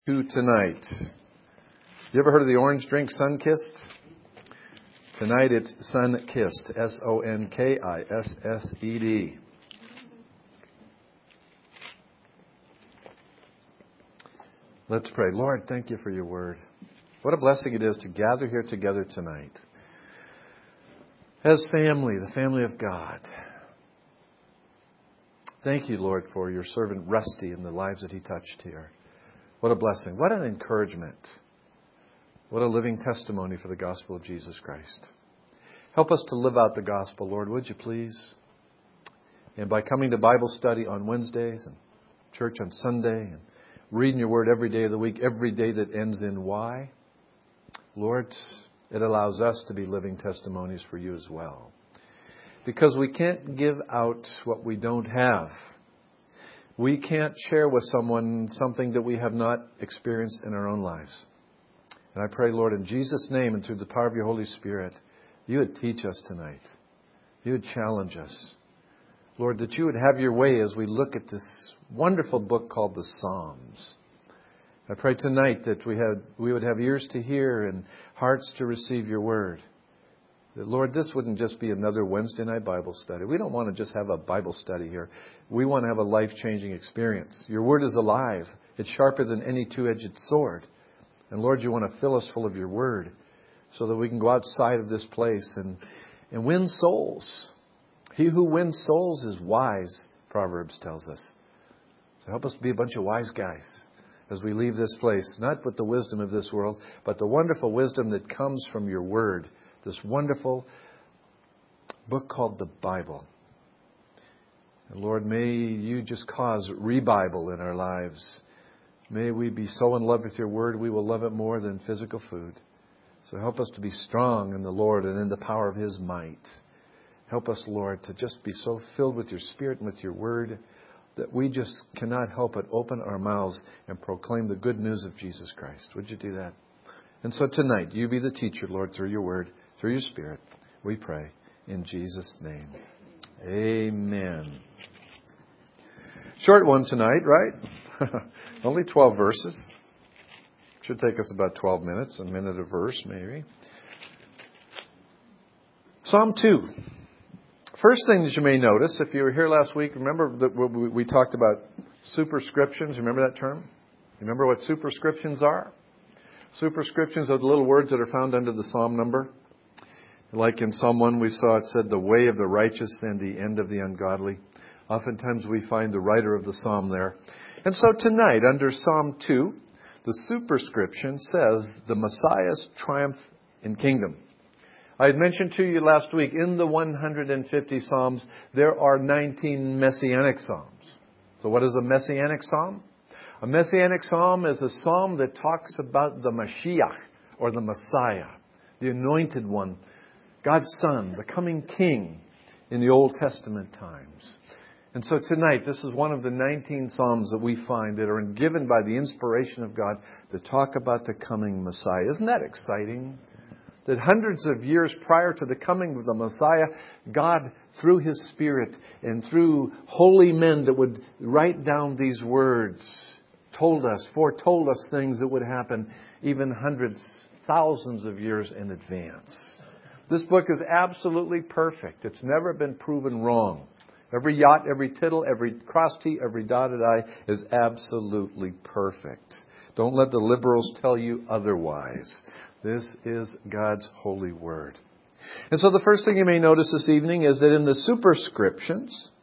To tonight. You ever heard of the orange drink Sunkist? Tonight it's Sunkissed. Sonkissed. Let's pray. Lord, thank you for your word. What a blessing it is to gather here together tonight. As family, the family of God. Thank you, Lord, for your servant Rusty and the lives that he touched here. What a blessing. What an encouragement. What a living testimony for the gospel of Jesus Christ. Help us to live out the gospel, Lord, would you please? And by coming to Bible study on Wednesdays and church on Sunday and reading your word every day of the week, every day that ends in Y, Lord, it allows us to be living testimonies for you as well. Because we can't give out what we don't have. We can't share with someone something that we have not experienced in our own lives. And I pray, Lord, in Jesus' name and through the power of your Holy Spirit, you would teach us tonight. You would challenge us. Lord, that you would have your way as we look at this wonderful book called the Psalms. I pray tonight that we would have ears to hear and hearts to receive your word. That, Lord, this wouldn't just be another Wednesday night Bible study. We don't want to just have a Bible study here. We want to have a life-changing experience. Your word is alive. It's sharper than any two-edged sword. And, Lord, you want to fill us full of your word so that we can go outside of this place and win souls. He who wins souls is wise, Proverbs tells us. So help us be a bunch of wise guys as we leave this place, not with the wisdom of this world, but the wonderful wisdom that comes from your word. This wonderful book called the Bible. And Lord, may you just cause revival in our lives. May we be so in love with your word, we will love it more than physical food. So help us to be strong in the Lord and in the power of his might. Help us, Lord, to just be so filled with your spirit and with your word that we just cannot help but open our mouths and proclaim the good news of Jesus Christ. Would you do that? And so tonight, you be the teacher, Lord, through your word. Through your Spirit, we pray in Jesus' name. Amen. Short one tonight, right? Only 12 verses. Should take us about 12 minutes, a minute a verse maybe. Psalm 2. First thing that you may notice, if you were here last week, remember that we talked about superscriptions. Remember that term? Remember what superscriptions are? Superscriptions are the little words that are found under the psalm number. Like in Psalm 1 we saw it said, the way of the righteous and the end of the ungodly. Oftentimes we find the writer of the psalm there. And so tonight, under Psalm 2, the superscription says, the Messiah's triumph in kingdom. I had mentioned to you last week, in the 150 Psalms, there are 19 Messianic Psalms. So what is a Messianic Psalm? A Messianic Psalm is a psalm that talks about the Mashiach, or the Messiah, the anointed one, God's Son, the coming King in the Old Testament times. And so tonight, this is one of the 19 Psalms that we find that are given by the inspiration of God to talk about the coming Messiah. Isn't that exciting? That hundreds of years prior to the coming of the Messiah, God, through His Spirit and through holy men that would write down these words, foretold us things that would happen even hundreds, thousands of years in advance. This book is absolutely perfect. It's never been proven wrong. Every jot, every tittle, every cross T, every dotted I is absolutely perfect. Don't let the liberals tell you otherwise. This is God's holy word. And so the first thing you may notice this evening is that in the superscriptions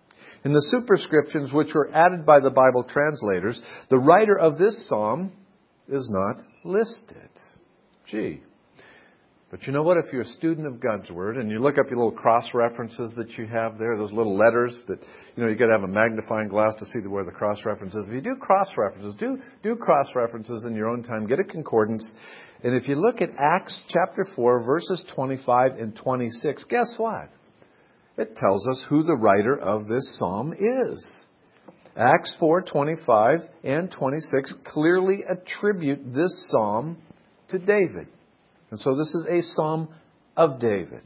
which were added by the Bible translators, the writer of this psalm is not listed. Gee. But you know what? If you're a student of God's Word and you look up your little cross references that you have there, those little letters that, you've got to have a magnifying glass to see where the cross reference is. If you do cross references, do cross references in your own time. Get a concordance. And if you look at Acts chapter 4, verses 25 and 26, guess what? It tells us who the writer of this psalm is. Acts 4:25 and 26 clearly attribute this psalm to David. And so this is a psalm of David.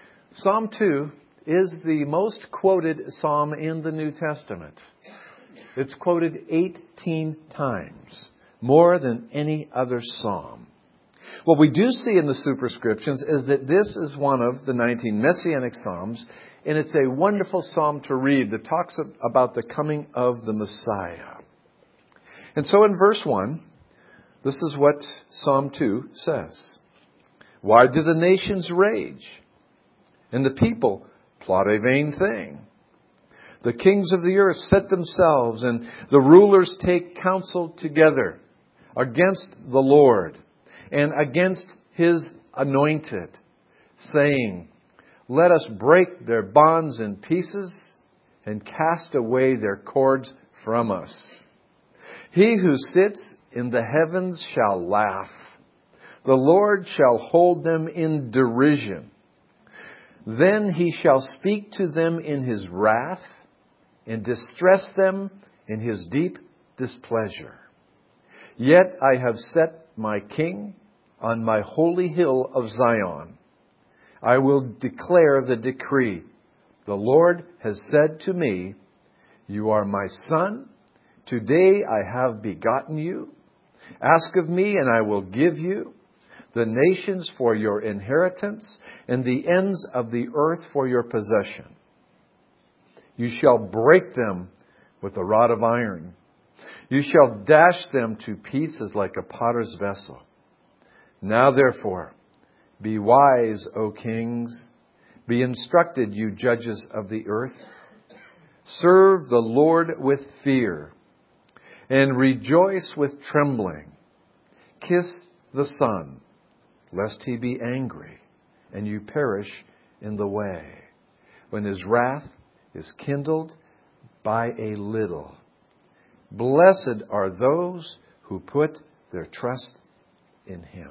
Psalm 2 is the most quoted psalm in the New Testament. It's quoted 18 times, more than any other psalm. What we do see in the superscriptions is that this is one of the 19 Messianic Psalms, and it's a wonderful psalm to read that talks about the coming of the Messiah. And so in verse 1, this is what Psalm 2 says. Why do the nations rage, and the people plot a vain thing? The kings of the earth set themselves, and the rulers take counsel together against the Lord and against His anointed, saying, let us break their bonds in pieces and cast away their cords from us. He who sits in the heavens shall laugh. The Lord shall hold them in derision. Then He shall speak to them in His wrath and distress them in His deep displeasure. Yet I have set my King on my holy hill of Zion. I will declare the decree. The Lord has said to me, you are my son. Today I have begotten you. Ask of me and I will give you the nations for your inheritance and the ends of the earth for your possession. You shall break them with a rod of iron. You shall dash them to pieces like a potter's vessel. Now therefore, be wise, O kings. Be instructed, you judges of the earth. Serve the Lord with fear and rejoice with trembling. Kiss the Son, lest He be angry and you perish in the way, when His wrath is kindled by a little. Blessed are those who put their trust in Him.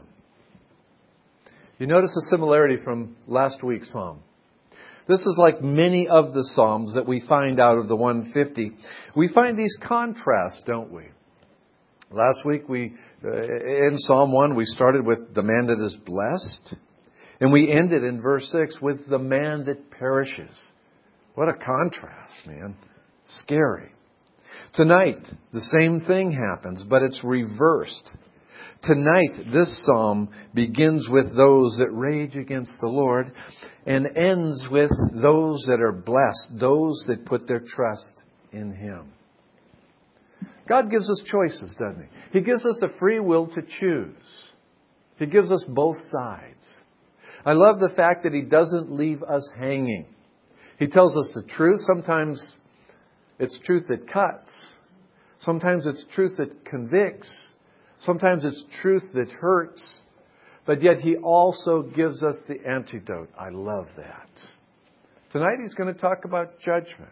You notice a similarity from last week's psalm. This is like many of the psalms that we find out of the 150. We find these contrasts, don't we? Last week, in Psalm 1, we started with the man that is blessed. And we ended in verse 6 with the man that perishes. What a contrast, man. Scary. Tonight, the same thing happens, but it's reversed. Tonight, this psalm begins with those that rage against the Lord and ends with those that are blessed, those that put their trust in Him. God gives us choices, doesn't He? He gives us a free will to choose. He gives us both sides. I love the fact that He doesn't leave us hanging. He tells us the truth. Sometimes it's truth that cuts. Sometimes it's truth that convicts. Sometimes it's truth that hurts. But yet He also gives us the antidote. I love that. Tonight He's going to talk about judgment.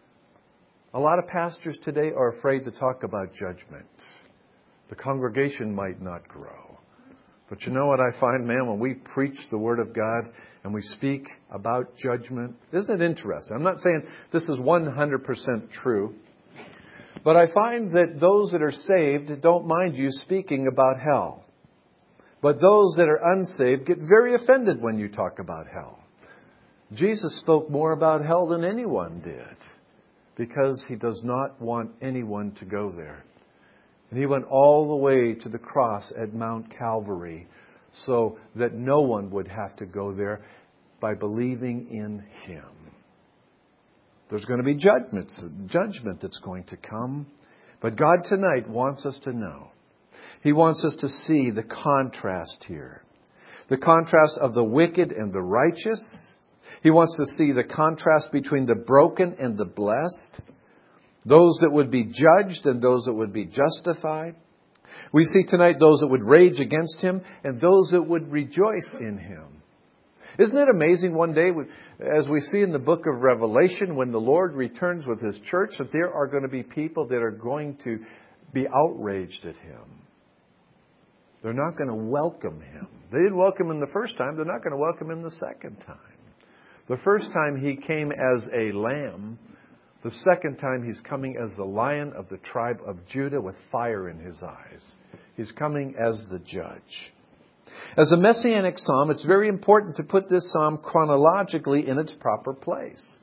A lot of pastors today are afraid to talk about judgment. The congregation might not grow. But you know what I find, man, when we preach the Word of God and we speak about judgment, isn't it interesting? I'm not saying this is 100% true. But I find that those that are saved don't mind you speaking about hell. But those that are unsaved get very offended when you talk about hell. Jesus spoke more about hell than anyone did, because He does not want anyone to go there. And He went all the way to the cross at Mount Calvary so that no one would have to go there by believing in Him. There's going to be judgment that's going to come. But God tonight wants us to know. He wants us to see the contrast here. The contrast of the wicked and the righteous. He wants to see the contrast between the broken and the blessed. Those that would be judged and those that would be justified. We see tonight those that would rage against Him and those that would rejoice in Him. Isn't it amazing one day, as we see in the book of Revelation, when the Lord returns with His church, that there are going to be people that are going to be outraged at Him. They're not going to welcome Him. They didn't welcome Him the first time. They're not going to welcome Him the second time. The first time He came as a lamb. The second time He's coming as the Lion of the tribe of Judah with fire in His eyes. He's coming as the judge. As a messianic psalm, it's very important to put this psalm chronologically in its proper place.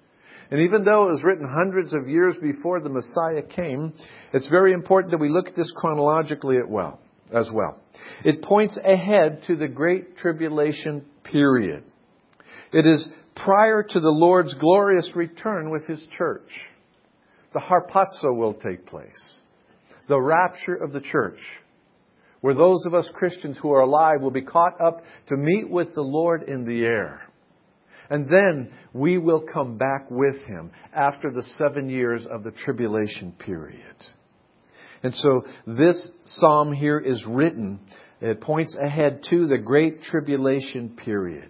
And even though it was written hundreds of years before the Messiah came, it's very important that we look at this chronologically as well. It points ahead to the Great Tribulation period. It is prior to the Lord's glorious return with His church. The harpazo will take place. The rapture of the church, where those of us Christians who are alive will be caught up to meet with the Lord in the air. And then we will come back with Him after the 7 years of the tribulation period. And so this psalm here is written. It points ahead to the Great Tribulation period.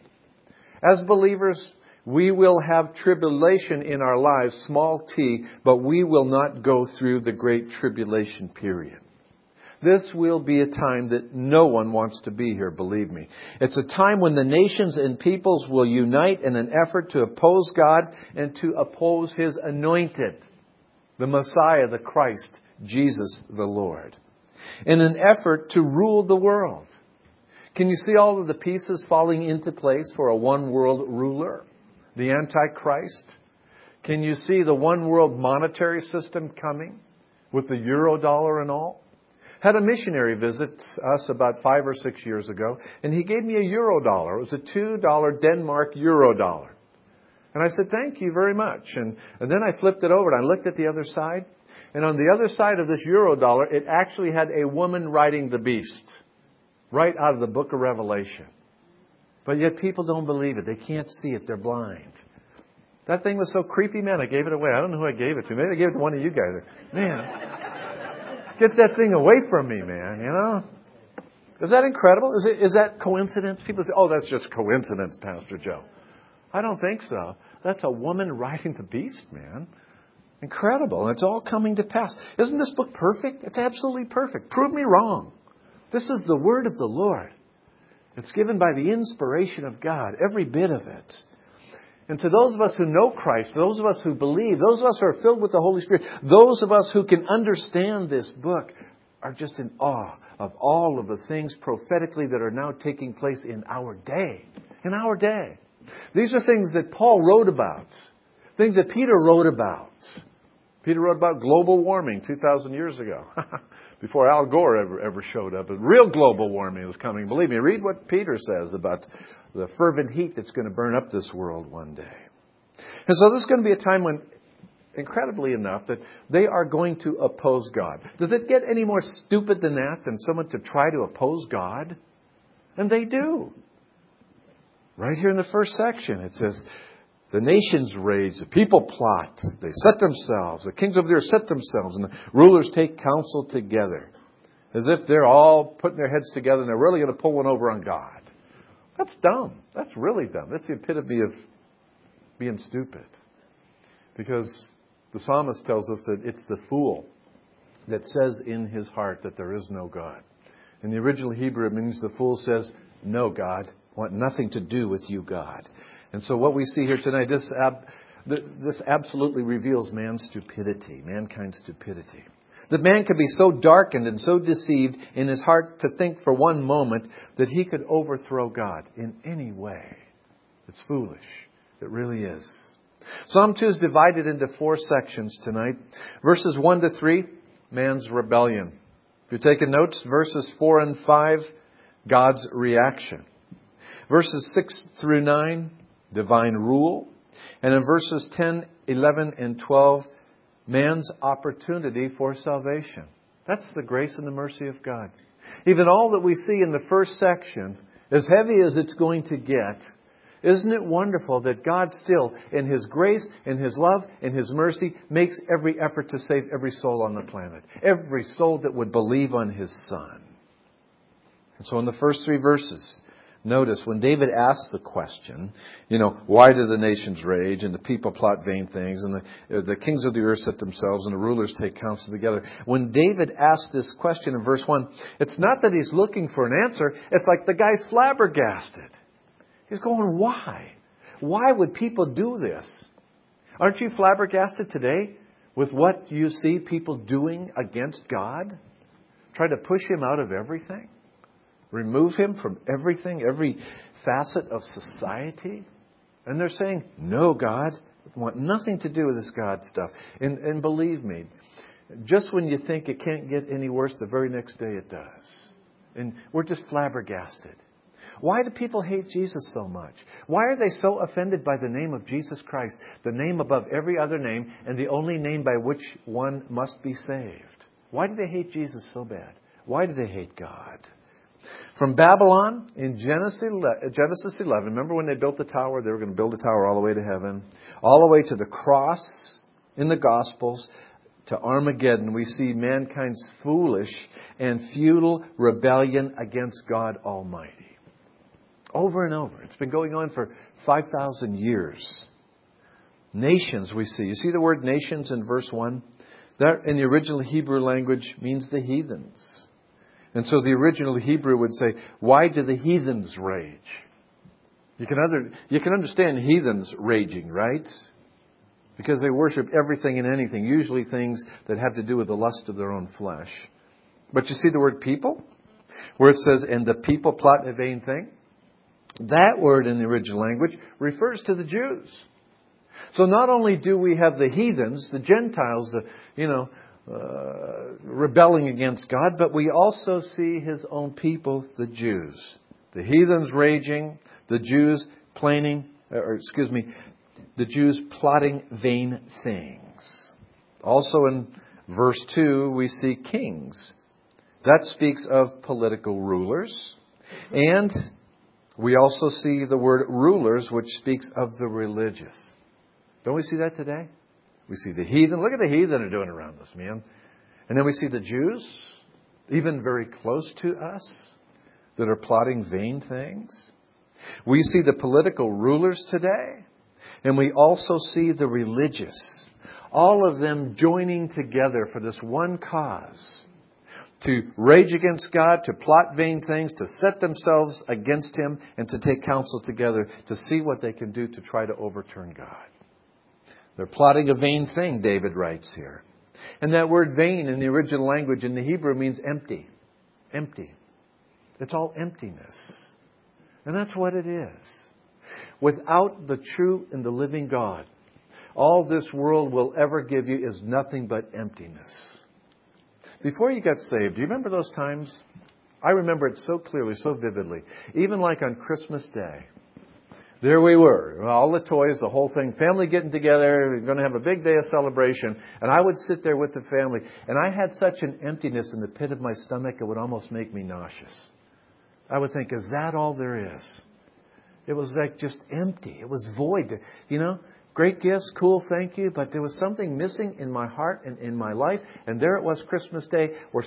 As believers, we will have tribulation in our lives, small t, but we will not go through the Great Tribulation period. This will be a time that no one wants to be here, believe me. It's a time when the nations and peoples will unite in an effort to oppose God and to oppose His anointed, the Messiah, the Christ, Jesus the Lord, in an effort to rule the world. Can you see all of the pieces falling into place for a one world ruler, the Antichrist? Can you see the one world monetary system coming with the Eurodollar and all? Had a missionary visit us about 5 or 6 years ago, and he gave me a Eurodollar. It was a $2 Denmark Eurodollar. And I said, thank you very much. And then I flipped it over and I looked at the other side. And on the other side of this Eurodollar, it actually had a woman riding the beast. Right out of the book of Revelation. But yet people don't believe it. They can't see it. They're blind. That thing was so creepy, man. I gave it away. I don't know who I gave it to. Maybe I gave it to one of you guys. Man. Get that thing away from me, man, you know? Is that incredible? Is that coincidence? People say, oh, that's just coincidence, Pastor Joe. I don't think so. That's a woman riding the beast, man. Incredible. And it's all coming to pass. Isn't this book perfect? It's absolutely perfect. Prove me wrong. This is the word of the Lord. It's given by the inspiration of God, every bit of it. And to those of us who know Christ, those of us who believe, those of us who are filled with the Holy Spirit, those of us who can understand this book are just in awe of all of the things prophetically that are now taking place in our day. In our day. These are things that Paul wrote about. Things that Peter wrote about. Peter wrote about global warming 2,000 years ago. Before Al Gore ever showed up. But real global warming was coming. Believe me, read what Peter says about the fervent heat that's going to burn up this world one day. And so this is going to be a time when, incredibly enough, that they are going to oppose God. Does it get any more stupid than that, than someone to try to oppose God? And they do. Right here in the first section, it says, the nations rage, the people plot, they set themselves, the kings of the earth set themselves, and the rulers take counsel together. As if they're all putting their heads together and they're really going to pull one over on God. That's dumb. That's really dumb. That's the epitome of being stupid. Because the psalmist tells us that it's the fool that says in his heart that there is no God. In the original Hebrew, it means the fool says, no, God, I want nothing to do with you, God. And so what we see here tonight, this absolutely reveals man's stupidity, mankind's stupidity. That man could be so darkened and so deceived in his heart to think for one moment that he could overthrow God in any way. It's foolish. It really is. Psalm 2 is divided into 4 sections tonight. Verses 1 to 3, man's rebellion. If you're taking notes, verses 4 and 5, God's reaction. Verses 6 through 9, divine rule. And in verses 10, 11, and 12, man's opportunity for salvation. That's the grace and the mercy of God. Even all that we see in the first section, as heavy as it's going to get, isn't it wonderful that God still, in His grace, in His love, in His mercy, makes every effort to save every soul on the planet. Every soul that would believe on His Son. And so in the first 3 verses, notice when David asks the question, why do the nations rage and the people plot vain things and the kings of the earth set themselves and the rulers take counsel together. When David asks this question in verse 1, it's not that he's looking for an answer. It's like the guy's flabbergasted. He's going, why? Why would people do this? Aren't you flabbergasted today with what you see people doing against God? Trying to push Him out of everything? Remove Him from everything, every facet of society. And they're saying, no, God, want nothing to do with this God stuff. And believe me, just when you think it can't get any worse, the very next day it does. And we're just flabbergasted. Why do people hate Jesus so much? Why are they so offended by the name of Jesus Christ, the name above every other name and the only name by which one must be saved? Why do they hate Jesus so bad? Why do they hate God? From Babylon in Genesis 11, remember when they built the tower? They were going to build a tower all the way to heaven. All the way to the cross in the Gospels, to Armageddon, we see mankind's foolish and futile rebellion against God Almighty. Over and over. It's been going on for 5,000 years. Nations we see. You see the word nations in verse 1? That in the original Hebrew language means the heathens. And so the original Hebrew would say, why do the heathens rage? You can understand heathens raging, right? Because they worship everything and anything, usually things that have to do with the lust of their own flesh. But you see the word people? Where it says, and the people plot a vain thing? That word in the original language refers to the Jews. So not only do we have the heathens, the Gentiles, rebelling against God, but we also see His own people, the Jews. The heathens raging, the Jews the Jews plotting vain things. Also in verse 2, we see kings. That speaks of political rulers. And we also see the word rulers, which speaks of the religious. Don't we see that today? We see the heathen. Look at the heathen are doing around us, man. And then we see the Jews, even very close to us, that are plotting vain things. We see the political rulers today. And we also see the religious. All of them joining together for this one cause. To rage against God, to plot vain things, to set themselves against Him, and to take counsel together to see what they can do to try to overturn God. They're plotting a vain thing, David writes here. And that word vain in the original language in the Hebrew means empty. Empty. It's all emptiness. And that's what it is. Without the true and the living God, all this world will ever give you is nothing but emptiness. Before you got saved, do you remember those times? I remember it so clearly, so vividly. Even like on Christmas Day. There we were. All the toys, the whole thing. Family getting together. We're going to have a big day of celebration. And I would sit there with the family. And I had such an emptiness in the pit of my stomach, it would almost make me nauseous. I would think, is that all there is? It was like just empty. It was void. Great gifts, cool, thank you. But there was something missing in my heart and in my life. And there it was Christmas Day. We're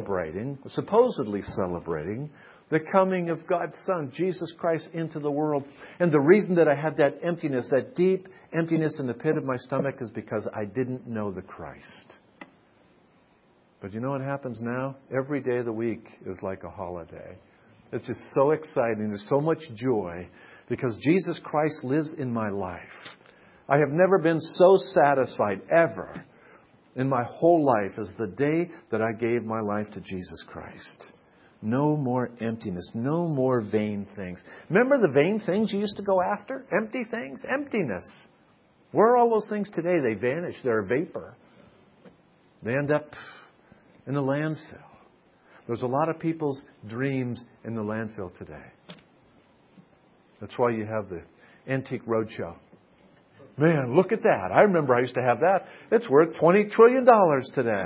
supposedly celebrating, the coming of God's Son, Jesus Christ, into the world. And the reason that I had that emptiness, that deep emptiness in the pit of my stomach, is because I didn't know the Christ. But you know what happens now? Every day of the week is like a holiday. It's just so exciting. There's so much joy because Jesus Christ lives in my life. I have never been so satisfied ever in my whole life as the day that I gave my life to Jesus Christ. No more emptiness. No more vain things. Remember the vain things you used to go after? Empty things? Emptiness. Where are all those things today? They vanish. They're a vapor. They end up in the landfill. There's a lot of people's dreams in the landfill today. That's why you have the Antique Roadshow. Man, look at that. I remember I used to have that. It's worth $20 trillion today.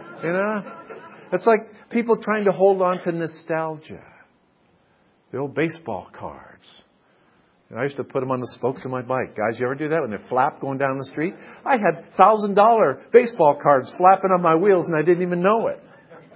It's like people trying to hold on to nostalgia. The old baseball cards. I used to put them on the spokes of my bike. Guys, you ever do that when they flap going down the street? I had $1,000 baseball cards flapping on my wheels and I didn't even know it.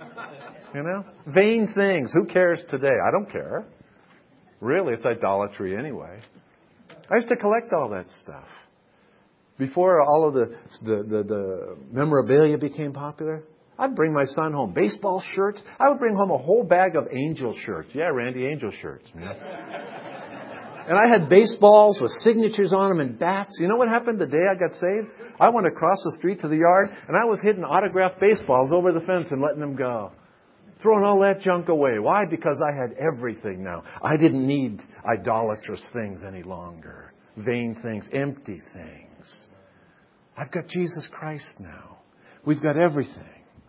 Vain things. Who cares today? I don't care. Really, it's idolatry anyway. I used to collect all that stuff. Before all of the memorabilia became popular, I'd bring my son home baseball shirts. I would bring home a whole bag of Angel shirts. Yeah, Randy, Angel shirts, man. And I had baseballs with signatures on them and bats. You know what happened the day I got saved? I went across the street to the yard and I was hitting autographed baseballs over the fence and letting them go. Throwing all that junk away. Why? Because I had everything now. I didn't need idolatrous things any longer. Vain things, empty things. things. I've got Jesus Christ now. We've got everything.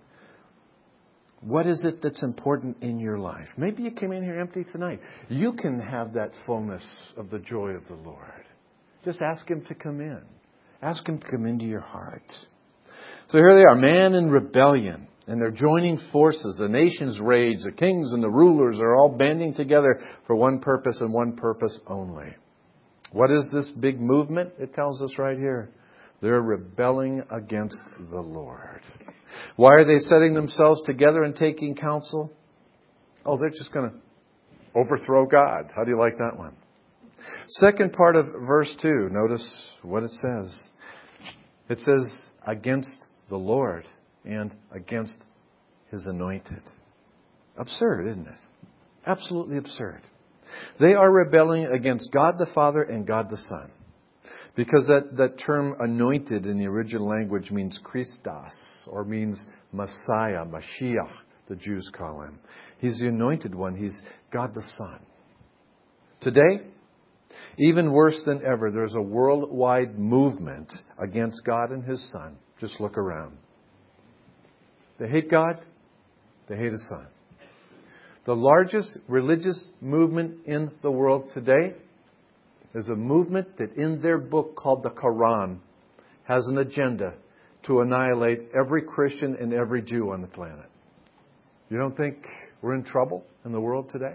What is it that's important in your life? Maybe you came in here empty tonight. You can have that fullness of the joy of the Lord. Just ask Him to come in. Ask Him to come into your heart. So here they are, man in rebellion. And they're joining forces. The nations rage. The kings and the rulers are all banding together for one purpose and one purpose only. What is this big movement? It tells us right here. They're rebelling against the Lord. Why are they setting themselves together and taking counsel? Oh, they're just going to overthrow God. How do you like that one? Second part of verse 2. Notice what it says. It says, against the Lord and against His anointed. Absurd, isn't it? Absolutely absurd. They are rebelling against God the Father and God the Son. Because that term anointed in the original language means Christos, or means Messiah, Mashiach, the Jews call Him. He's the anointed one. He's God the Son. Today, even worse than ever, there's a worldwide movement against God and His Son. Just look around. They hate God. They hate His Son. The largest religious movement in the world today is a movement that in their book called the Quran has an agenda to annihilate every Christian and every Jew on the planet. You don't think we're in trouble in the world today?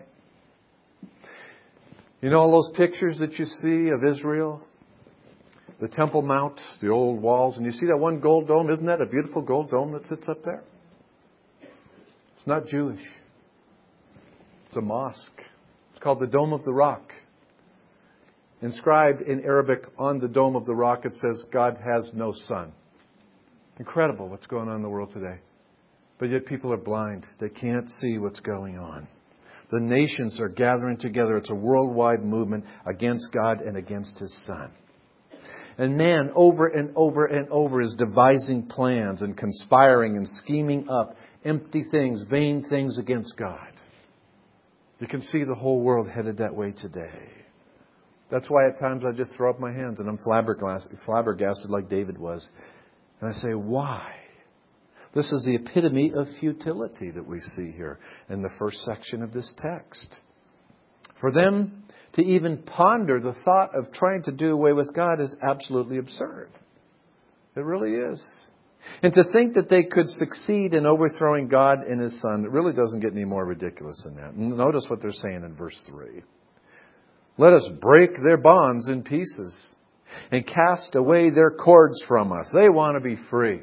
You know all those pictures that you see of Israel? The Temple Mount, the old walls, and you see that one gold dome? Isn't that a beautiful gold dome that sits up there? It's not Jewish. It's a mosque. It's called the Dome of the Rock. Inscribed in Arabic on the Dome of the Rock, it says, God has no son. Incredible what's going on in the world today. But yet people are blind. They can't see what's going on. The nations are gathering together. It's a worldwide movement against God and against His Son. And man, over and over and over, is devising plans and conspiring and scheming up empty things, vain things against God. You can see the whole world headed that way today. That's why at times I just throw up my hands and I'm flabbergasted like David was. And I say, why? This is the epitome of futility that we see here in the first section of this text. For them to even ponder the thought of trying to do away with God is absolutely absurd. It really is. And to think that they could succeed in overthrowing God and His Son, it really doesn't get any more ridiculous than that. Notice what they're saying in verse 3. Let us break their bonds in pieces and cast away their cords from us. They want to be free.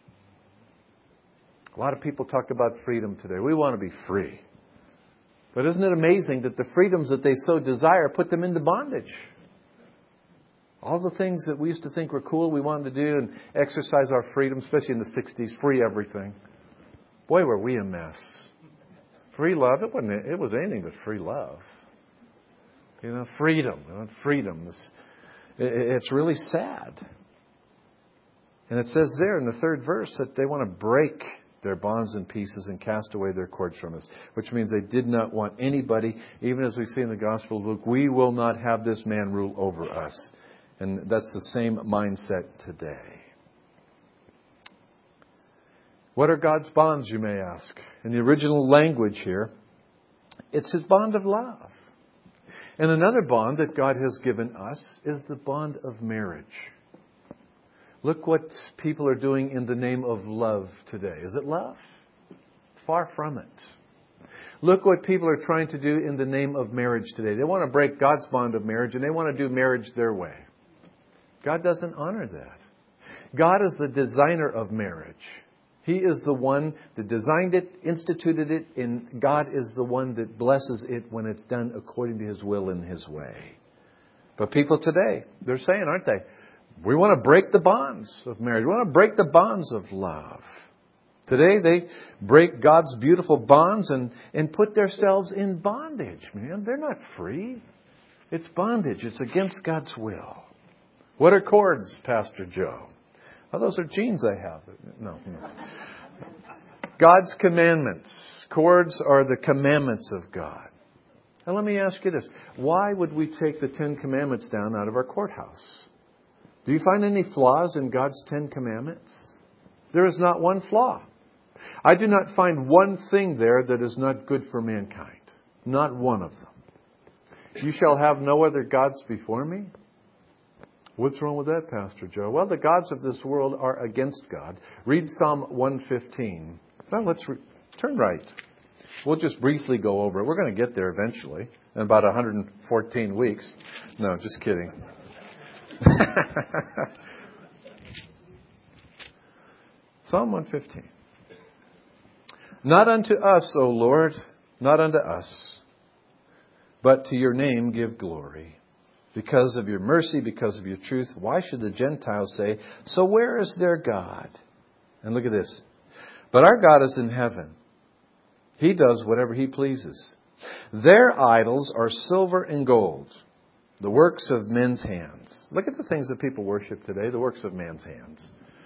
A lot of people talk about freedom today. We want to be free. But isn't it amazing that the freedoms that they so desire put them into bondage? All the things that we used to think were cool, we wanted to do and exercise our freedom, especially in the 60s, free everything. Boy, were we a mess. Free love, it was anything but free love. You know, freedom. It's really sad. And it says there in the third verse that they want to break their bonds in pieces and cast away their cords from us, which means they did not want anybody, even as we see in the Gospel of Luke, we will not have this man rule over us. And that's the same mindset today. What are God's bonds, you may ask? In the original language here, it's His bond of love. And another bond that God has given us is the bond of marriage. Look what people are doing in the name of love today. Is it love? Far from it. Look what people are trying to do in the name of marriage today. They want to break God's bond of marriage and they want to do marriage their way. God doesn't honor that. God is the designer of marriage. He is the one that designed it, instituted it, and God is the one that blesses it when it's done according to His will and His way. But people today, they're saying, aren't they? We want to break the bonds of marriage. We want to break the bonds of love. Today they break God's beautiful bonds and put themselves in bondage. Man, they're not free. It's bondage. It's against God's will. What are cords, Pastor Joe? Oh, those are jeans I have. No. God's commandments. Cords are the commandments of God. Now let me ask you this. Why would we take the 10 Commandments down out of our courthouse? Do you find any flaws in God's 10 Commandments? There is not one flaw. I do not find one thing there that is not good for mankind. Not one of them. You shall have no other gods before me? What's wrong with that, Pastor Joe? Well, the gods of this world are against God. Read Psalm 115. Well, turn right. We'll just briefly go over it. We're going to get there eventually in about 114 weeks. No, just kidding. Psalm 115. Not unto us, O Lord, not unto us, but to your name give glory. Because of your mercy, because of your truth, why should the Gentiles say, so where is their God? And look at this. But our God is in heaven. He does whatever He pleases. Their idols are silver and gold, the works of men's hands. Look at the things that people worship today, the works of man's hands.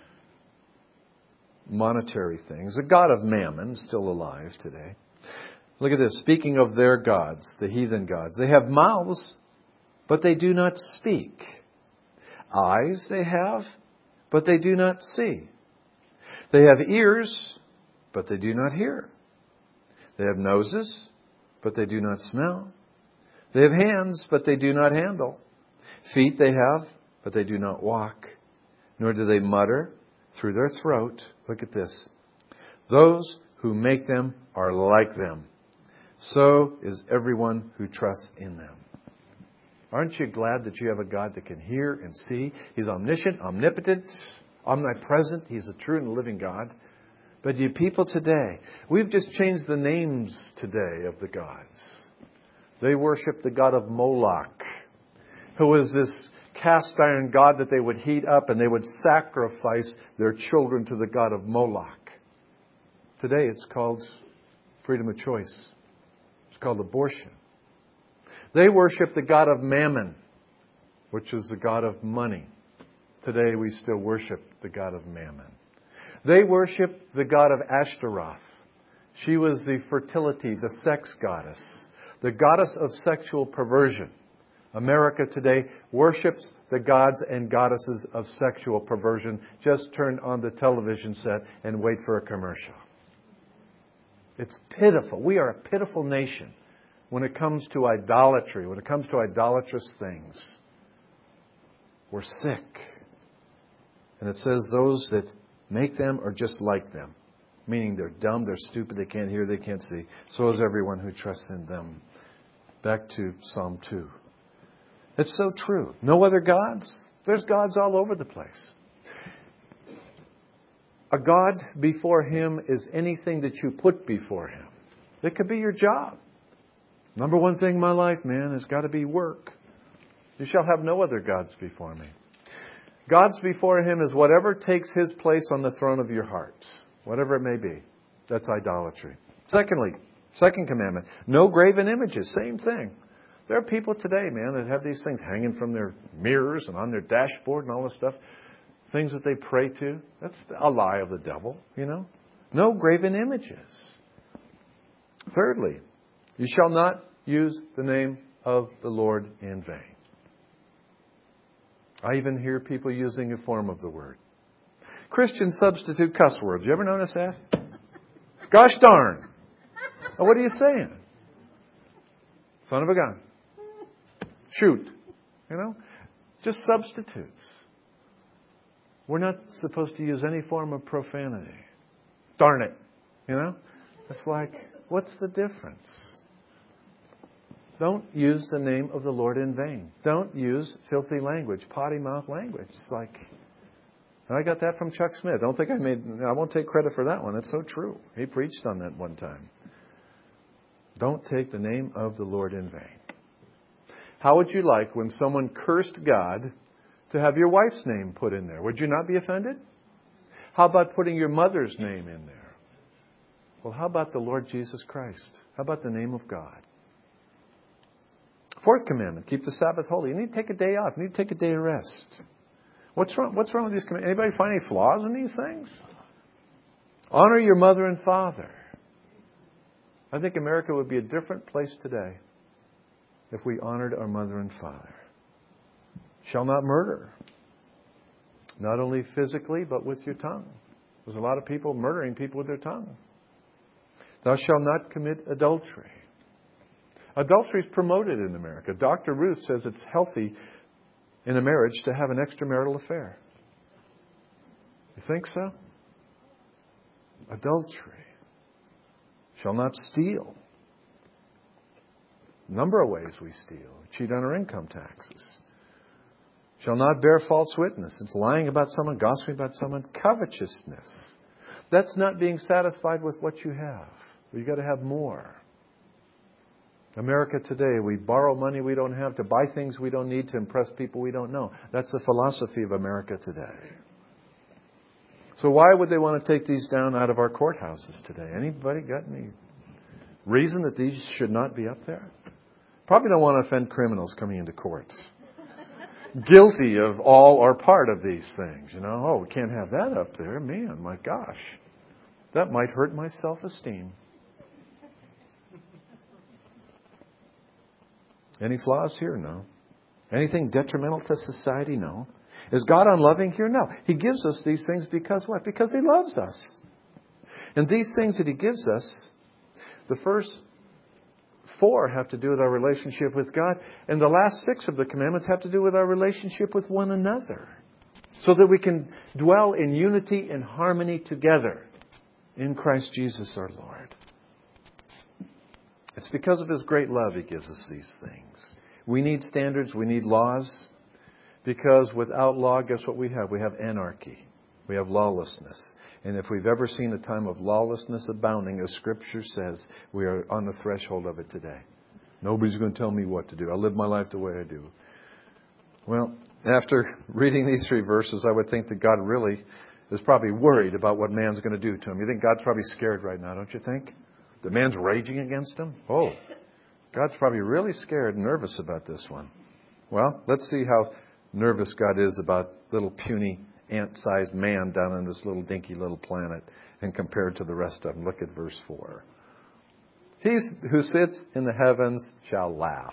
Monetary things. The god of Mammon, still alive today. Look at this. Speaking of their gods, the heathen gods. They have mouths, but they do not speak. Eyes they have, but they do not see. They have ears, but they do not hear. They have noses, but they do not smell. They have hands, but they do not handle. Feet they have, but they do not walk. Nor do they mutter through their throat. Look at this. Those who make them are like them. So is everyone who trusts in them. Aren't you glad that you have a God that can hear and see? He's omniscient, omnipotent, omnipresent. He's a true and living God. But you people today, we've just changed the names today of the gods. They worship the god of Moloch, who is this cast iron god that they would heat up and they would sacrifice their children to the god of Moloch. Today it's called freedom of choice. It's called abortion. They worship the god of Mammon, which is the god of money. Today we still worship the god of Mammon. They worship the god of Ashtaroth. She was the fertility, the sex goddess, the goddess of sexual perversion. America today worships the gods and goddesses of sexual perversion. Just turn on the television set and wait for a commercial. It's pitiful. We are a pitiful nation when it comes to idolatry, when it comes to idolatrous things. We're sick. And it says those that make them are just like them. Meaning they're dumb, they're stupid, they can't hear, they can't see. So is everyone who trusts in them. Back to Psalm 2. It's so true. No other gods? There's gods all over the place. A God before Him is anything that you put before Him. It could be your job. Number one thing in my life, man, has got to be work. You shall have no other gods before me. Gods before Him is whatever takes His place on the throne of your heart. Whatever it may be. That's idolatry. Secondly, second commandment, no graven images. Same thing. There are people today, man, that have these things hanging from their mirrors and on their dashboard and all this stuff. Things that they pray to. That's a lie of the devil, you know. No graven images. Thirdly, you shall not use the name of the Lord in vain. I even hear people using a form of the word. Christians substitute cuss words. You ever notice that? Gosh darn. Well, what are you saying? Son of a gun. Shoot. You know? Just substitutes. We're not supposed to use any form of profanity. Darn it. You know? It's like, what's the difference? Don't use the name of the Lord in vain. Don't use filthy language, potty mouth language. It's like, I got that from Chuck Smith. Don't think I won't take credit for that one. It's so true. He preached on that one time. Don't take the name of the Lord in vain. How would you like when someone cursed God to have your wife's name put in there? Would you not be offended? How about putting your mother's name in there? Well, how about the Lord Jesus Christ? How about the name of God? Fourth commandment, keep the Sabbath holy. You need to take a day off. You need to take a day of rest. What's wrong with these commandments? Anybody find any flaws in these things? Honor your mother and father. I think America would be a different place today if we honored our mother and father. Shall not murder. Not only physically, but with your tongue. There's a lot of people murdering people with their tongue. Thou shalt not commit adultery. Adultery is promoted in America. Dr. Ruth says it's healthy in a marriage to have an extramarital affair. You think so? Adultery. Shall not steal. A number of ways we steal. We cheat on our income taxes. Shall not bear false witness. It's lying about someone, gossiping about someone. Covetousness. That's not being satisfied with what you have. You've got to have more. America today, we borrow money we don't have to buy things we don't need to impress people we don't know. That's the philosophy of America today. So why would they want to take these down out of our courthouses today? Anybody got any reason that these should not be up there? Probably don't want to offend criminals coming into court. Guilty of all or part of these things. Oh, we can't have that up there. Man, my gosh. That might hurt my self-esteem. Any flaws here? No. Anything detrimental to society? No. Is God unloving here? No. He gives us these things because what? Because He loves us. And these things that He gives us, the first 4 have to do with our relationship with God, and the last 6 of the commandments have to do with our relationship with one another, so that we can dwell in unity and harmony together in Christ Jesus our Lord. It's because of His great love He gives us these things. We need standards, we need laws, because without law, guess what we have? We have anarchy. We have lawlessness. And if we've ever seen a time of lawlessness abounding, as Scripture says, we are on the threshold of it today. Nobody's going to tell me what to do. I live my life the way I do. Well, after reading these 3 verses, I would think that God really is probably worried about what man's going to do to him. You think God's probably scared right now, don't you think? The man's raging against him? Oh, God's probably really scared and nervous about this one. Well, let's see how nervous God is about little puny ant-sized man down on this little dinky little planet and compared to the rest of them. Look at verse 4. He who sits in the heavens shall laugh.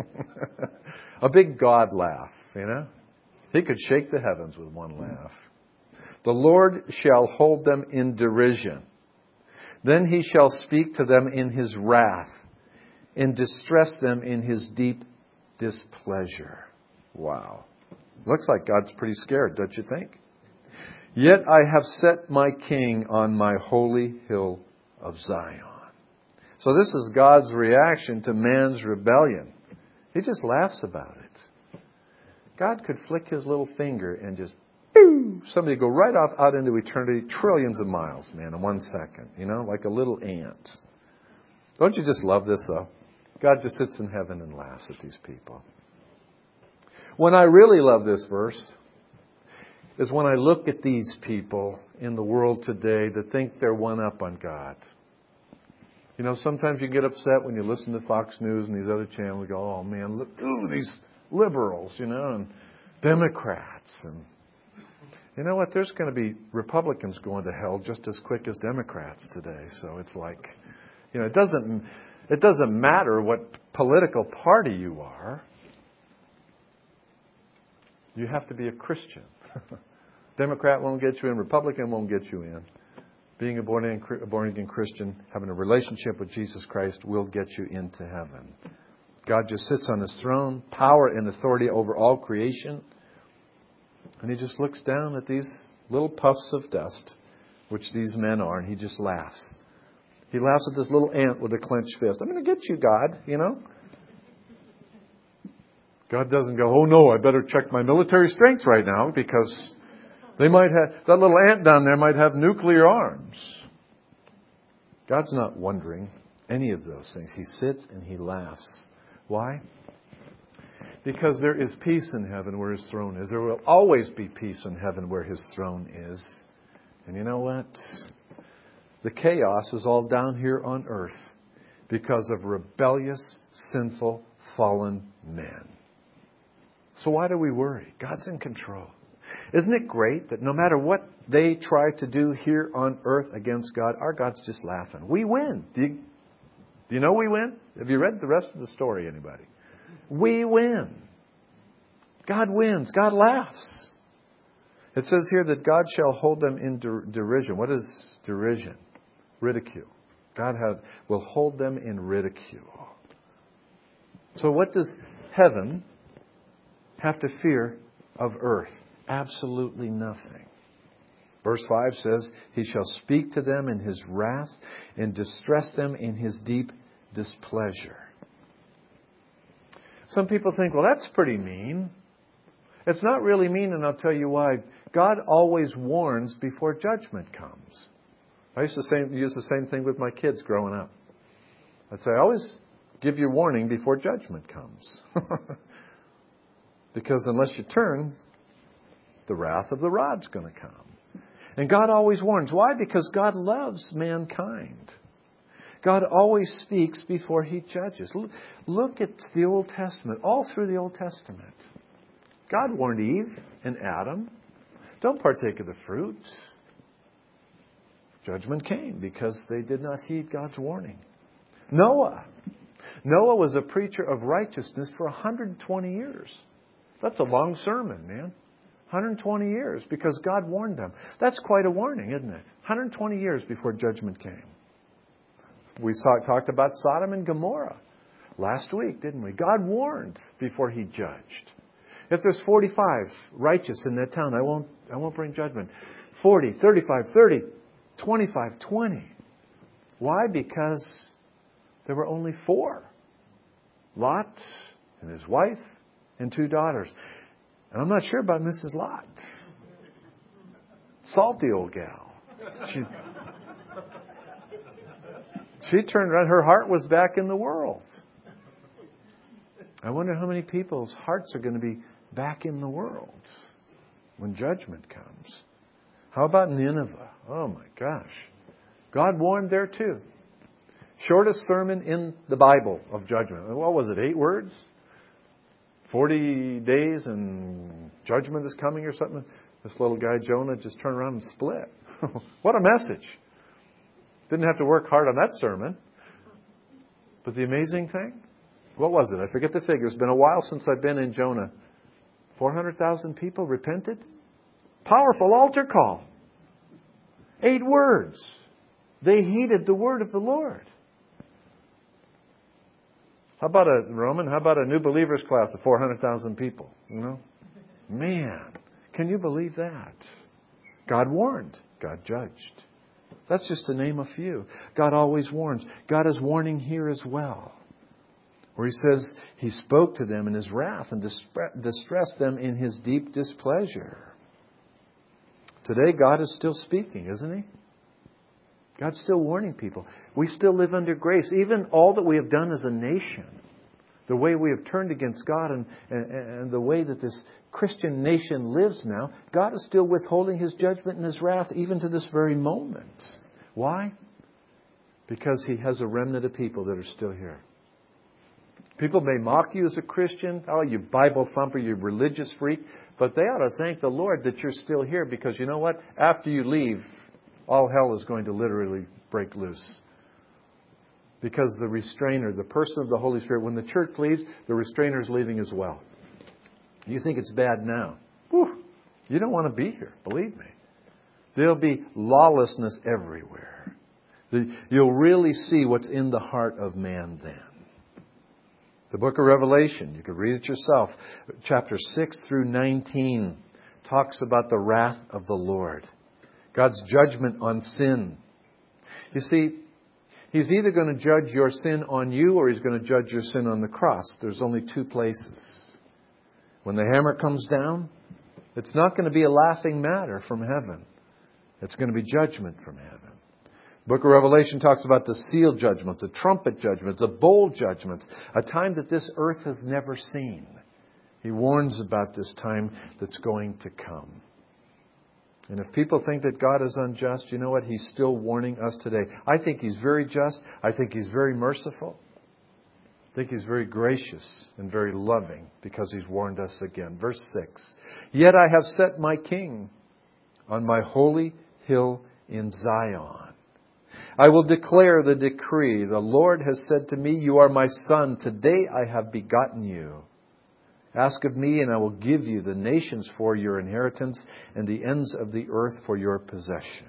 A big God laugh, He could shake the heavens with one laugh. The Lord shall hold them in derision. Then He shall speak to them in His wrath and distress them in His deep displeasure. Wow. Looks like God's pretty scared, don't you think? Yet I have set my king on my holy hill of Zion. So this is God's reaction to man's rebellion. He just laughs about it. God could flick His little finger and just, boo, somebody go right off out into eternity, trillions of miles, man, in 1 second. Like a little ant. Don't you just love this, though? God just sits in heaven and laughs at these people. When I really love this verse is when I look at these people in the world today that think they're one up on God. Sometimes you get upset when you listen to Fox News and these other channels. You go, oh man, look, these liberals, and Democrats. And you know what? There's going to be Republicans going to hell just as quick as Democrats today. So it's like, it doesn't matter what political party you are. You have to be a Christian. Democrat won't get you in. Republican won't get you in. Being a born-again Christian, having a relationship with Jesus Christ will get you into heaven. God just sits on His throne, power and authority over all creation. And He just looks down at these little puffs of dust, which these men are, and He just laughs. He laughs at this little ant with a clenched fist. I'm going to get you, God, God doesn't go, oh no, I better check my military strength right now because they might have, that little ant down there might have nuclear arms. God's not wondering any of those things. He sits and He laughs. Why? Because there is peace in heaven where His throne is. There will always be peace in heaven where His throne is. And you know what? The chaos is all down here on earth because of rebellious, sinful, fallen men. So why do we worry? God's in control. Isn't it great that no matter what they try to do here on earth against God, our God's just laughing. We win. Do you know we win? Have you read the rest of the story, anybody? We win. God wins. God laughs. It says here that God shall hold them in derision. What is derision? Ridicule. God will hold them in ridicule. So what does heaven have to fear of earth? Absolutely nothing. Verse 5 says, He shall speak to them in His wrath and distress them in His deep displeasure. Some people think, well, that's pretty mean. It's not really mean, and I'll tell you why. God always warns before judgment comes. I used to use the same thing with my kids growing up. I'd say, always give your warning before judgment comes. Because unless you turn, the wrath of the rod's going to come. And God always warns. Why? Because God loves mankind. God always speaks before He judges. Look at the Old Testament, all through the Old Testament. God warned Eve and Adam, don't partake of the fruit. Judgment came because they did not heed God's warning. Noah was a preacher of righteousness for 120 years. That's a long sermon, man. 120 years because God warned them. That's quite a warning, isn't it? 120 years before judgment came. We talked about Sodom and Gomorrah last week, didn't we? God warned before He judged. If there's 45 righteous in that town, I won't bring judgment. 40, 35, 30, 25, 20. Why? Because there were only 4. Lot and his wife and 2 daughters. And I'm not sure about Mrs. Lot. Salty old gal. She turned around. Her heart was back in the world. I wonder how many people's hearts are going to be back in the world when judgment comes. How about Nineveh? Oh my gosh. God warned there too. Shortest sermon in the Bible of judgment. What was it, 8 words? 40 days and judgment is coming or something. This little guy Jonah just turned around and split. What a message. Didn't have to work hard on that sermon. But the amazing thing, what was it? I forget the figure. It's been a while since I've been in Jonah. 400,000 people repented. Powerful altar call. 8 words. They heeded the word of the Lord. How about a new believers class of 400,000 people? You know? Man, can you believe that? God warned. God judged. That's just to name a few. God always warns. God is warning here as well. Where He says He spoke to them in His wrath and distressed them in His deep displeasure. Today God is still speaking, isn't He? God's still warning people. We still live under grace. Even all that we have done as a nation, the way we have turned against God and the way that this Christian nation lives now, God is still withholding His judgment and His wrath even to this very moment. Why? Because He has a remnant of people that are still here. People may mock you as a Christian. Oh, you Bible thumper, you religious freak. But they ought to thank the Lord that you're still here because you know what? After you leave, all hell is going to literally break loose. Because the restrainer, the person of the Holy Spirit, when the church leaves, the restrainer is leaving as well. You think it's bad now. Whew, you don't want to be here, believe me. There'll be lawlessness everywhere. You'll really see what's in the heart of man then. The book of Revelation, you can read it yourself. Chapter 6 through 19 talks about the wrath of the Lord. God's judgment on sin. You see, He's either going to judge your sin on you or He's going to judge your sin on the cross. There's only 2 places. When the hammer comes down, it's not going to be a laughing matter from heaven. It's going to be judgment from heaven. The book of Revelation talks about the seal judgments, the trumpet judgments, the bowl judgments, a time that this earth has never seen. He warns about this time that's going to come. And if people think that God is unjust, you know what? He's still warning us today. I think He's very just. I think He's very merciful. I think He's very gracious and very loving because He's warned us again. Verse 6. Yet I have set my King on my holy hill in Zion. I will declare the decree. The Lord has said to me, you are my son. Today I have begotten you. Ask of me, and I will give you the nations for your inheritance and the ends of the earth for your possession.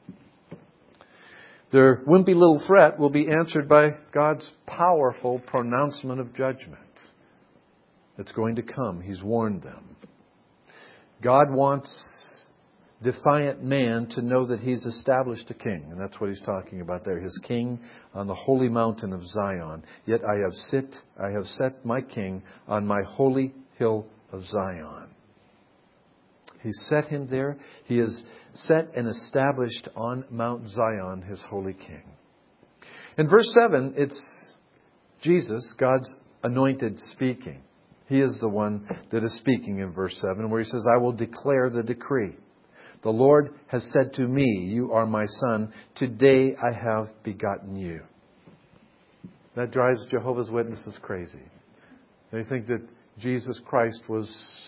Their wimpy little threat will be answered by God's powerful pronouncement of judgment. It's going to come. He's warned them. God wants defiant man to know that He's established a king. And that's what He's talking about there. His king on the holy mountain of Zion. Yet I have set my king on my holy hill of Zion. He's set him there. He is set and established on Mount Zion, His holy king. In verse 7, it's Jesus, God's anointed, speaking. He is the one that is speaking in verse 7, where He says, I will declare the decree. The Lord has said to me, you are my son. Today I have begotten you. That drives Jehovah's Witnesses crazy. They think that Jesus Christ was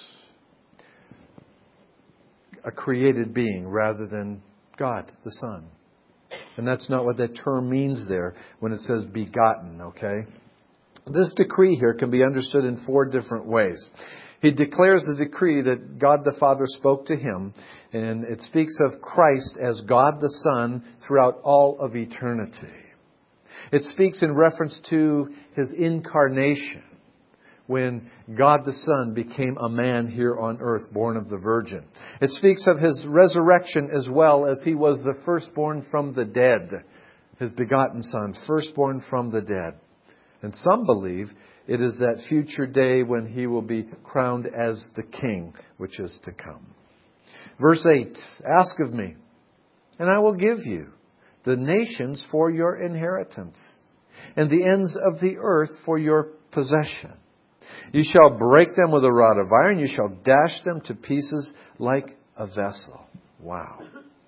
a created being rather than God, the Son. And that's not what that term means there when it says begotten, okay? This decree here can be understood in 4 different ways. He declares the decree that God the Father spoke to Him, and it speaks of Christ as God the Son throughout all of eternity. It speaks in reference to His incarnation, when God the Son became a man here on earth, born of the Virgin. It speaks of His resurrection as well, as He was the firstborn from the dead, His begotten Son, firstborn from the dead. And some believe it is that future day when He will be crowned as the King, which is to come. Verse 8, ask of me, and I will give you the nations for your inheritance, and the ends of the earth for your possession. You shall break them with a rod of iron, you shall dash them to pieces like a vessel. Wow.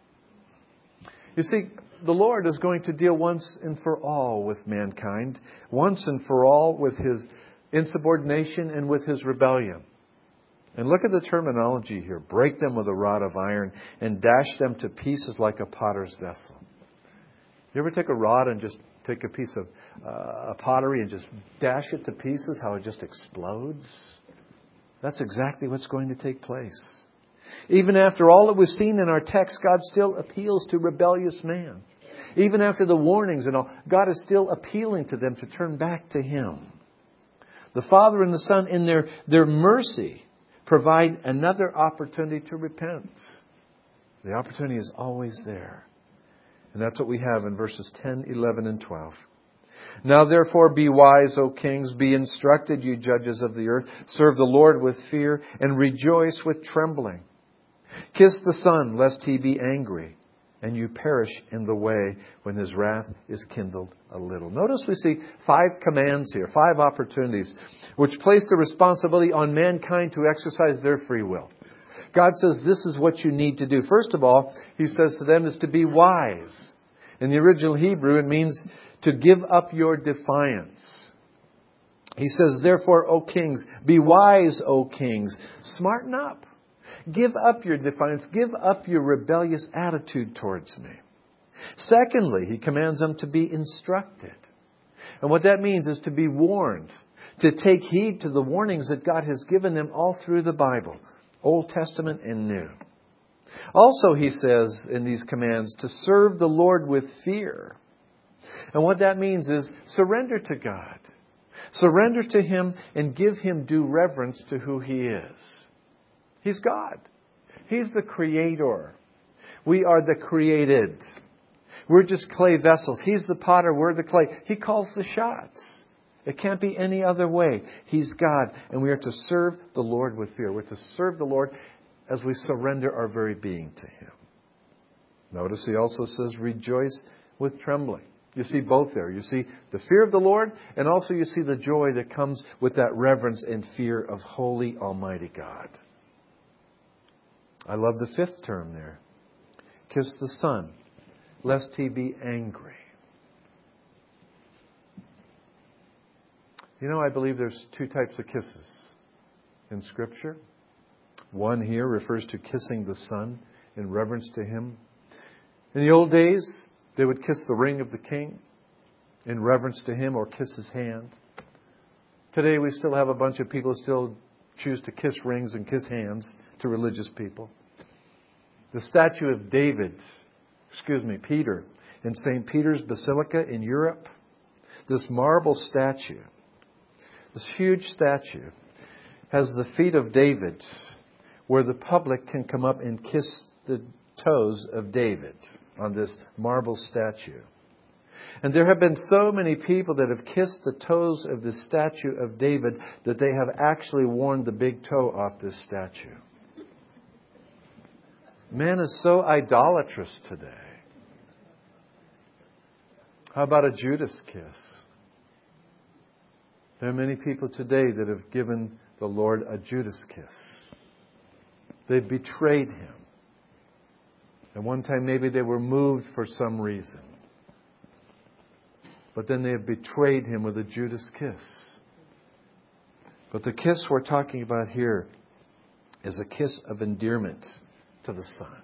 You see, the Lord is going to deal once and for all with mankind, once and for all with His insubordination and with His rebellion. And look at the terminology here. Break them with a rod of iron and dash them to pieces like a potter's vessel. You ever take a rod and just take a piece of pottery and just dash it to pieces, how it just explodes? That's exactly what's going to take place. Even after all that we've seen in our text, God still appeals to rebellious man. Even after the warnings and all, God is still appealing to them to turn back to Him. The Father and the Son, in their mercy, provide another opportunity to repent. The opportunity is always there. And that's what we have in verses 10, 11, and 12. Now therefore be wise, O kings, be instructed, you judges of the earth. Serve the Lord with fear and rejoice with trembling. Kiss the Son, lest He be angry, and you perish in the way when His wrath is kindled a little. Notice we see 5 commands here, 5 opportunities, which place the responsibility on mankind to exercise their free will. God says this is what you need to do. First of all, He says to them is to be wise. In the original Hebrew, it means to give up your defiance. He says, therefore, O kings, be wise, O kings. Smarten up. Give up your defiance. Give up your rebellious attitude towards me. Secondly, He commands them to be instructed. And what that means is to be warned, to take heed to the warnings that God has given them all through the Bible, Old Testament and New. Also, He says in these commands to serve the Lord with fear. And what that means is surrender to God. Surrender to Him and give Him due reverence to who He is. He's God. He's the Creator. We are the created. We're just clay vessels. He's the potter. We're the clay. He calls the shots. It can't be any other way. He's God. And we are to serve the Lord with fear. We're to serve the Lord as we surrender our very being to Him. Notice He also says, rejoice with trembling. You see both there. You see the fear of the Lord, and also you see the joy that comes with that reverence and fear of holy, almighty God. I love the 5th term there. Kiss the Son, lest He be angry. You know, I believe there's 2 types of kisses in Scripture. One here refers to kissing the Son in reverence to Him. In the old days, they would kiss the ring of the king in reverence to him or kiss his hand. Today we still have a bunch of people still choose to kiss rings and kiss hands to religious people. The statue of Peter, in St. Peter's Basilica in Europe. This marble statue, this huge statue, has the feet of David, where the public can come up and kiss the toes of David on this marble statue. And there have been so many people that have kissed the toes of the statue of David that they have actually worn the big toe off this statue. Man is so idolatrous today. How about a Judas kiss? There are many people today that have given the Lord a Judas kiss. They've betrayed Him. At one time maybe they were moved for some reason. But then they have betrayed Him with a Judas kiss. But the kiss we're talking about here is a kiss of endearment to the Son.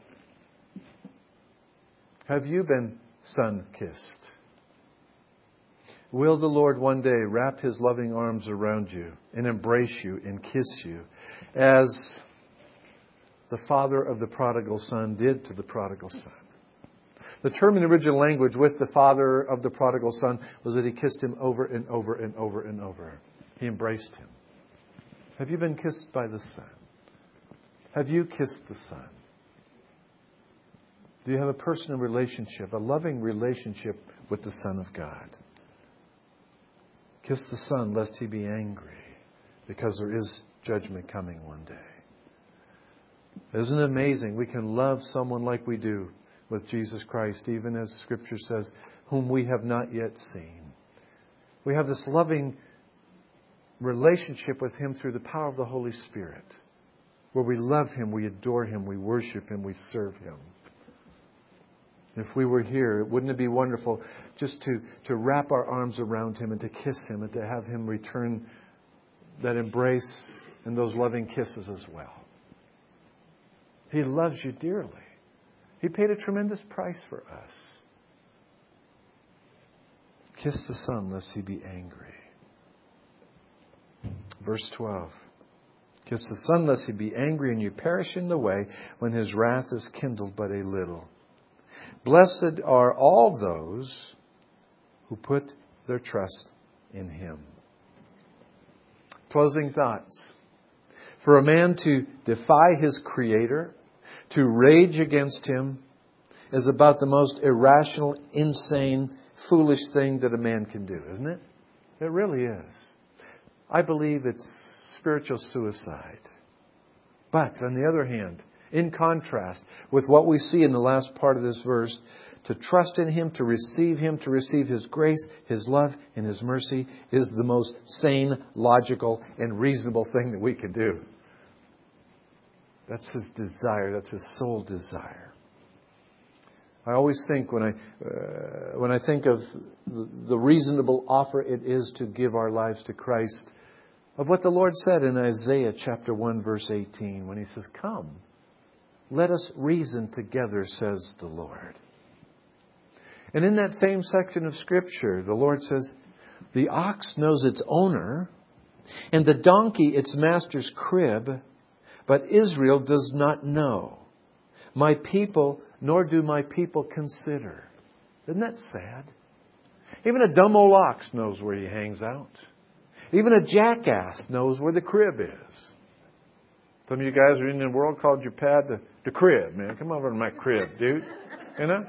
Have you been sun-kissed? Will the Lord one day wrap His loving arms around you and embrace you and kiss you as the father of the prodigal son did to the prodigal son? The term in the original language with the father of the prodigal son was that he kissed him over and over and over and over. He embraced him. Have you been kissed by the Son? Have you kissed the Son? Do you have a personal relationship, a loving relationship with the Son of God? Kiss the Son lest He be angry, because there is judgment coming one day. Isn't it amazing? We can love someone like we do with Jesus Christ, even as Scripture says, whom we have not yet seen. We have this loving relationship with Him through the power of the Holy Spirit, where we love Him, we adore Him, we worship Him, we serve Him. If we were here, wouldn't it be wonderful just to wrap our arms around Him and to kiss Him and to have Him return that embrace and those loving kisses as well? He loves you dearly. He paid a tremendous price for us. Kiss the Son lest He be angry. Verse 12. Kiss the Son lest He be angry and you perish in the way when His wrath is kindled but a little. Blessed are all those who put their trust in Him. Closing thoughts. For a man to defy his Creator, to rage against Him, is about the most irrational, insane, foolish thing that a man can do, isn't it? It really is. I believe it's spiritual suicide. But, on the other hand, in contrast with what we see in the last part of this verse, to trust in Him, to receive Him, to receive His grace, His love, and His mercy is the most sane, logical, and reasonable thing that we can do. That's His desire. That's His sole desire. I always think when I think of the reasonable offer it is to give our lives to Christ, of what the Lord said in Isaiah chapter 1 verse 18 when He says, "Come, let us reason together, says the Lord." And in that same section of Scripture, the Lord says, "The ox knows its owner, and the donkey its master's crib, but Israel does not know. My people, nor do my people consider." Isn't that sad? Even a dumb old ox knows where he hangs out. Even a jackass knows where the crib is. Some of you guys are in the world called your pad the crib, man. Come over to my crib, dude. You know?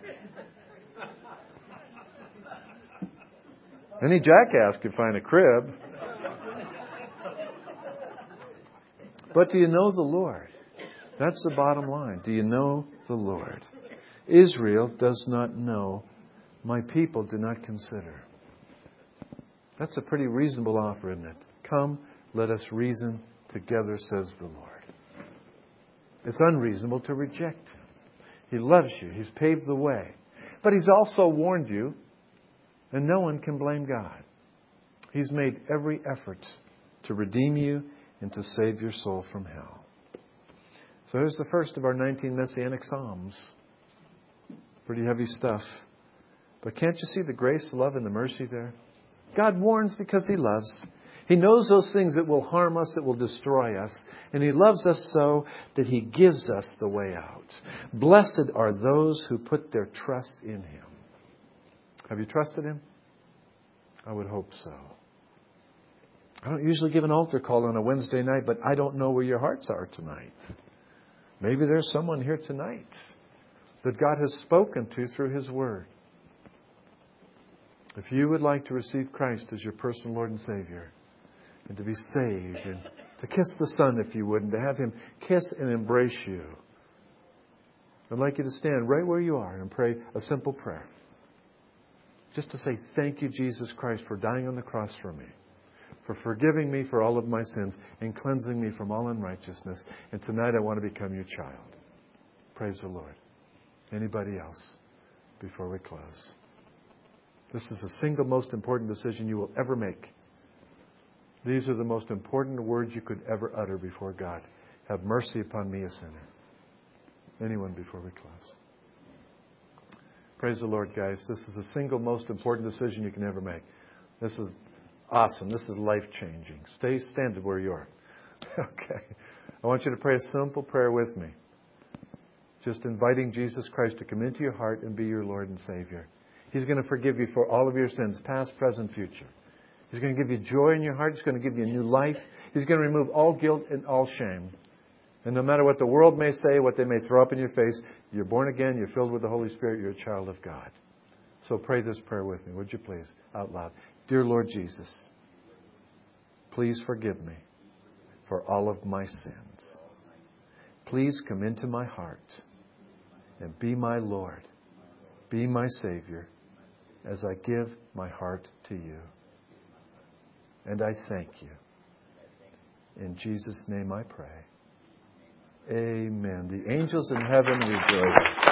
Any jackass could find a crib. But do you know the Lord? That's the bottom line. Do you know the Lord? Israel does not know. My people do not consider. That's a pretty reasonable offer, isn't it? Come, let us reason together, says the Lord. It's unreasonable to reject Him. He loves you. He's paved the way. But He's also warned you, and no one can blame God. He's made every effort to redeem you and to save your soul from hell. So here's the first of our 19 Messianic Psalms. Pretty heavy stuff. But can't you see the grace, the love, and the mercy there? God warns because He loves. He knows those things that will harm us, that will destroy us. And He loves us so that He gives us the way out. Blessed are those who put their trust in Him. Have you trusted Him? I would hope so. I don't usually give an altar call on a Wednesday night, but I don't know where your hearts are tonight. Maybe there's someone here tonight that God has spoken to through His Word. If you would like to receive Christ as your personal Lord and Savior, and to be saved, and to kiss the Son, if you would, and to have Him kiss and embrace you, I'd like you to stand right where you are and pray a simple prayer. Just to say, thank you, Jesus Christ, for dying on the cross for me, for forgiving me for all of my sins, and cleansing me from all unrighteousness. And tonight I want to become your child. Praise the Lord. Anybody else before we close? This is the single most important decision you will ever make. These are the most important words you could ever utter before God. Have mercy upon me, a sinner. Anyone before we close? Praise the Lord, guys. This is the single most important decision you can ever make. This is awesome. This is life-changing. Stand where you are. Okay. I want you to pray a simple prayer with me. Just inviting Jesus Christ to come into your heart and be your Lord and Savior. He's going to forgive you for all of your sins, past, present, future. He's going to give you joy in your heart. He's going to give you a new life. He's going to remove all guilt and all shame. And no matter what the world may say, what they may throw up in your face, you're born again, you're filled with the Holy Spirit, you're a child of God. So pray this prayer with me, would you please, out loud. Dear Lord Jesus, please forgive me for all of my sins. Please come into my heart and be my Lord, be my Savior, as I give my heart to you. And I thank you. In Jesus' name I pray. Amen. The angels in heaven rejoice.